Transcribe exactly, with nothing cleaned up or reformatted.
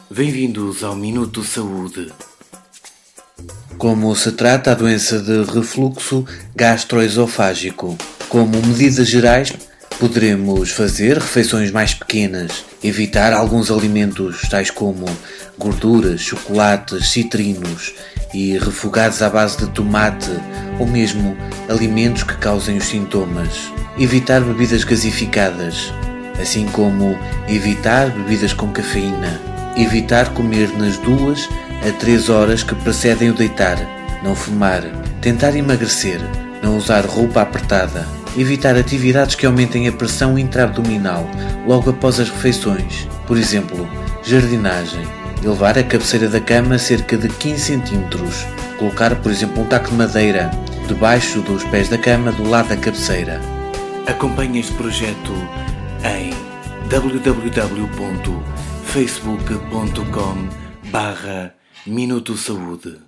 Bem-vindos ao Minuto Saúde. Como se trata a doença de refluxo gastroesofágico? Como medidas gerais, poderemos fazer refeições mais pequenas, evitar alguns alimentos tais como gorduras, chocolates, citrinos e refogados à base de tomate ou mesmo alimentos que causem os sintomas. Evitar bebidas gasificadas, assim como evitar bebidas com cafeína. Evitar comer nas duas a três horas que precedem o deitar. Não fumar. Tentar emagrecer. Não usar roupa apertada. Evitar atividades que aumentem a pressão intra-abdominal logo após as refeições. Por exemplo, jardinagem. Elevar a cabeceira da cama cerca de quinze centímetros. Colocar, por exemplo, um taco de madeira debaixo dos pés da cama do lado da cabeceira. Acompanhe este projeto em w w w ponto facebook ponto com barra Minuto Saúde.